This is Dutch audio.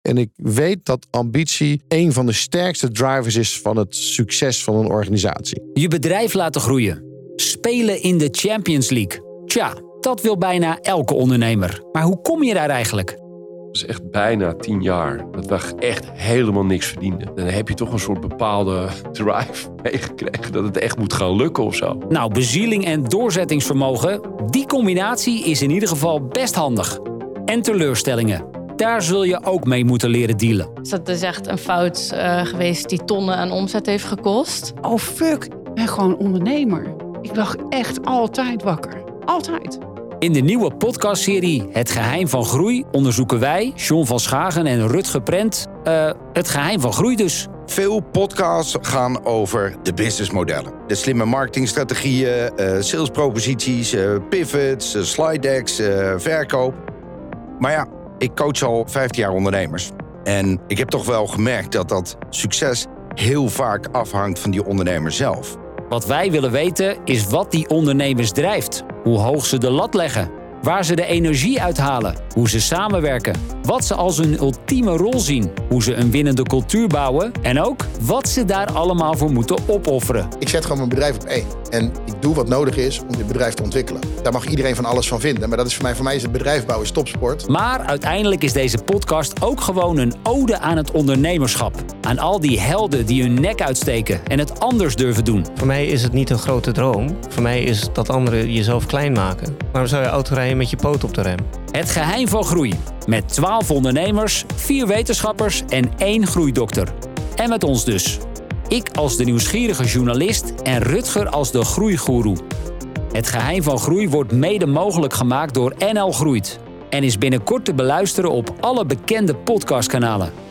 En ik weet dat ambitie een van de sterkste drivers is van het succes van een organisatie. Je bedrijf laten groeien. Spelen in de Champions League. Tja, dat wil bijna elke ondernemer. Maar hoe kom je daar eigenlijk? Het is echt bijna 10 jaar dat we echt helemaal niks verdienden. Dan heb je toch een soort bepaalde drive meegekregen dat het echt moet gaan lukken of zo. Nou, bezieling en doorzettingsvermogen, die combinatie is in ieder geval best handig. En teleurstellingen, daar zul je ook mee moeten leren dealen. Dus dat is echt een fout geweest die tonnen aan omzet heeft gekost. Oh fuck, ik ben gewoon ondernemer. Ik lag echt altijd wakker. Altijd. In de nieuwe podcastserie Het Geheim van Groei onderzoeken wij, John van Schagen en Rutger Prent, het geheim van groei dus. Veel podcasts gaan over de businessmodellen. De slimme marketingstrategieën, salesproposities, pivots, slide decks, verkoop. Maar ja, ik coach al 15 jaar ondernemers. En ik heb toch wel gemerkt dat succes heel vaak afhangt van die ondernemer zelf. Wat wij willen weten is wat die ondernemers drijft. Hoe hoog ze de lat leggen. Waar ze de energie uithalen. Hoe ze samenwerken. Wat ze als hun ultieme rol zien. Hoe ze een winnende cultuur bouwen. En ook wat ze daar allemaal voor moeten opofferen. Ik zet gewoon mijn bedrijf op 1. En ik doe wat nodig is om dit bedrijf te ontwikkelen. Daar mag iedereen van alles van vinden. Maar dat is voor mij is het bedrijf bouwen is topsport. Maar uiteindelijk is deze podcast ook gewoon een ode aan het ondernemerschap. Aan al die helden die hun nek uitsteken en het anders durven doen. Voor mij is het niet een grote droom. Voor mij is het dat anderen jezelf klein maken. Waarom zou je auto rijden met je poot op de rem? Het Geheim van Groei. Met 12 ondernemers, 4 wetenschappers en 1 groeidokter. En met ons dus. Ik als de nieuwsgierige journalist en Rutger als de groeigoeroe. Het Geheim van Groei wordt mede mogelijk gemaakt door NL Groeit. En is binnenkort te beluisteren op alle bekende podcastkanalen.